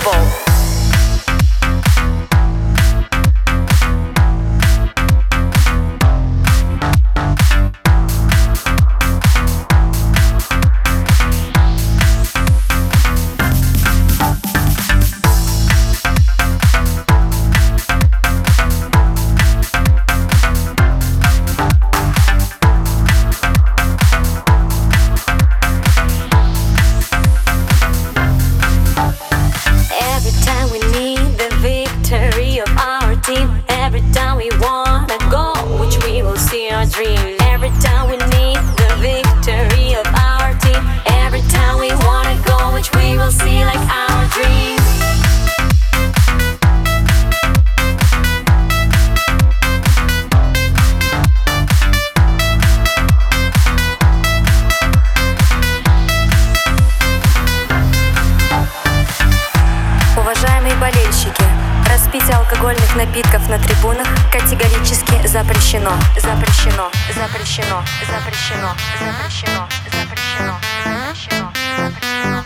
футбол. Every time we wanna go, which we will see our dream. Every time we need the victory of our team. Every time we wanna go, which we will see like our dream. Уважаемые болельщики, распитие алкогольных напитков на трибунах категорически запрещено. Запрещено, запрещено, запрещено, запрещено, запрещено, запрещено, запрещено.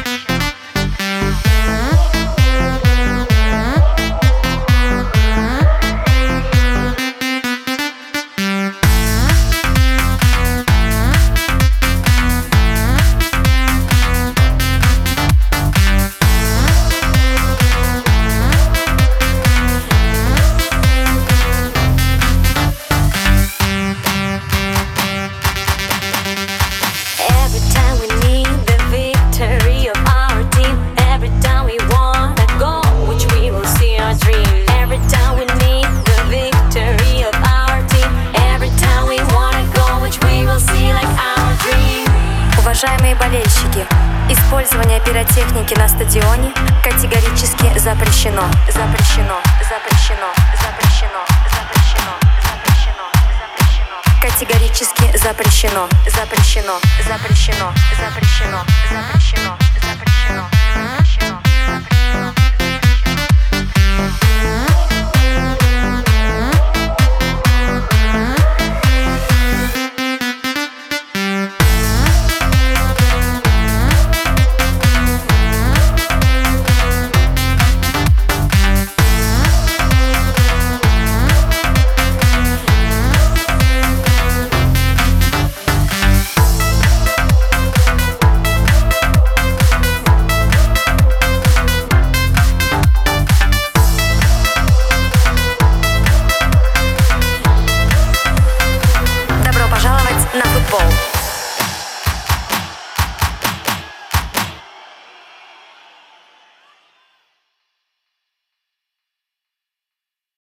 Уважаемые болельщики, использование пиротехники на стадионе категорически запрещено. Запрещено, запрещено, запрещено, запрещено, запрещено, запрещено. Категорически запрещено. Запрещено, запрещено, запрещено, запрещено, запрещено, запрещено, запрещено.